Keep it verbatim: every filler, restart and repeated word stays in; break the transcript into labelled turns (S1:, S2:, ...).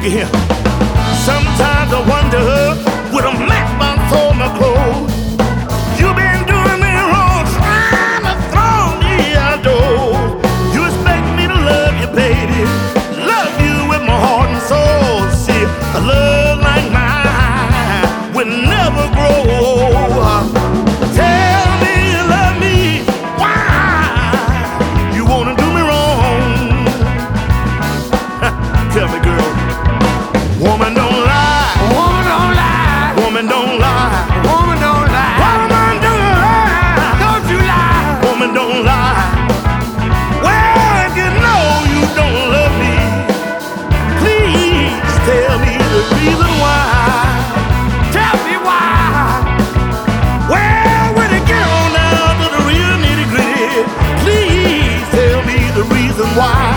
S1: here. Sometimes I wonder, with a matchbox for my clothes, you've been doing me wrong, trying to throw me outdoors. You expect me to love you, baby, love you with my heart and soul. See, a love like mine will never grow. Tell me you love me, why you wanna do me wrong? Tell me, girl. Woman don't lie.
S2: Woman don't lie.
S1: Woman don't lie.
S2: Woman don't lie.
S1: Woman don't lie.
S2: Don't you lie.
S1: Woman don't lie. Well, if you know you don't love me, please tell me the reason why.
S2: Tell me why.
S1: Well, when it get on down to the real nitty gritty, please tell me the reason why.